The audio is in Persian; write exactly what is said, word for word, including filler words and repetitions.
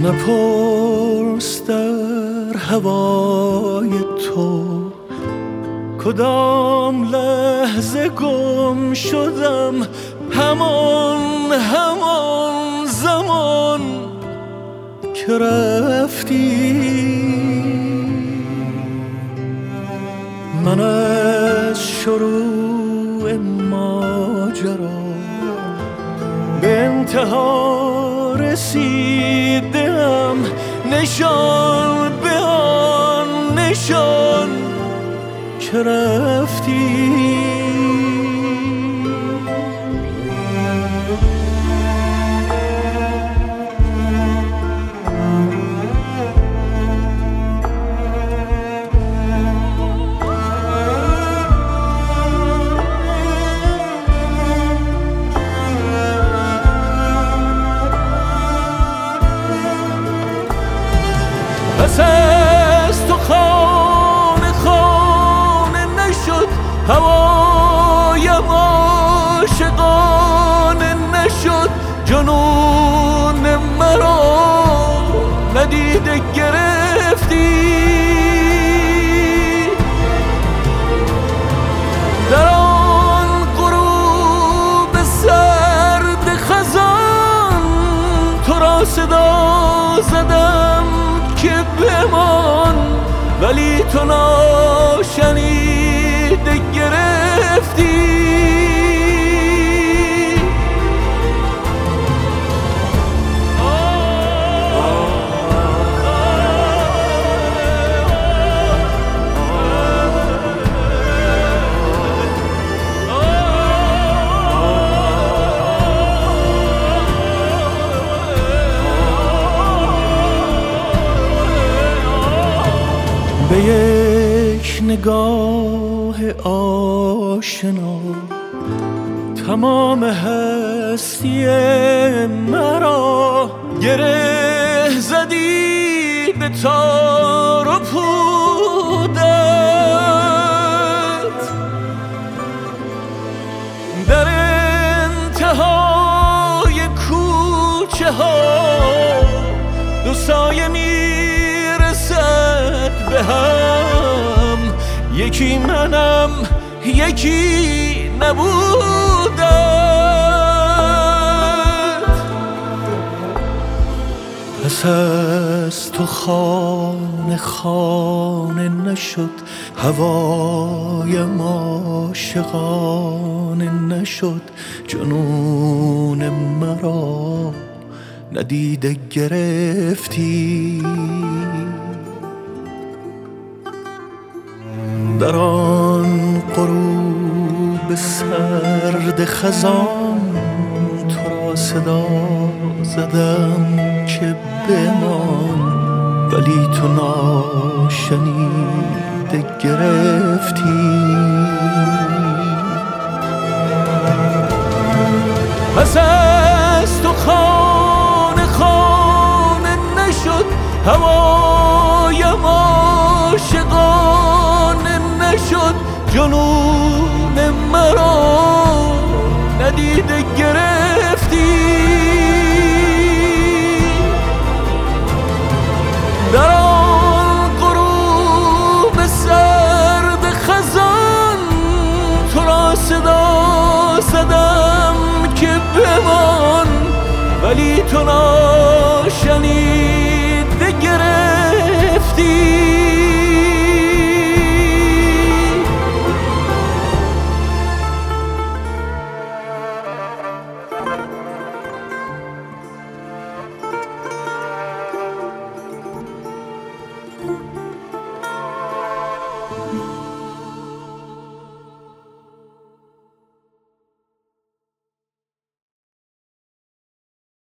نپرس در هوای تو کدام لحظه گم شدم، همان همان زمان که رفتی. من از شروع ماجرا به انتها رسیدم، نشان به آن نشان که رفتی. پس از تو خانه خانه نشد، هوایم عاشقانه نشد، جنون مرا ندیده گرفتی. در آن غروب سرد خزان تو را صدا زدم که بمان، ولی تو ناشنیده گرفتی. به یک نگاه آشنا تمام هستی مرا گره زدی به تار و پودت. در انتهای کوچه ها دو سایه میرسد به هم، یکی منم یکی نبودت. پس از تو خانه خانه نشد، هوایم عاشقانه نشد، جنون مرا ندیده گرفتی. در آن غروب سرد خزان تو را صدا زدم که بمان، ولی تو ناشنیده گرفتی. پس از تو خانه خانه نشد، هوایم عاشقانه نشد، جنون مرا ندیده گرفتی. در آن غروب سرد خزان تو را صدا زدم که بمان، ولی تو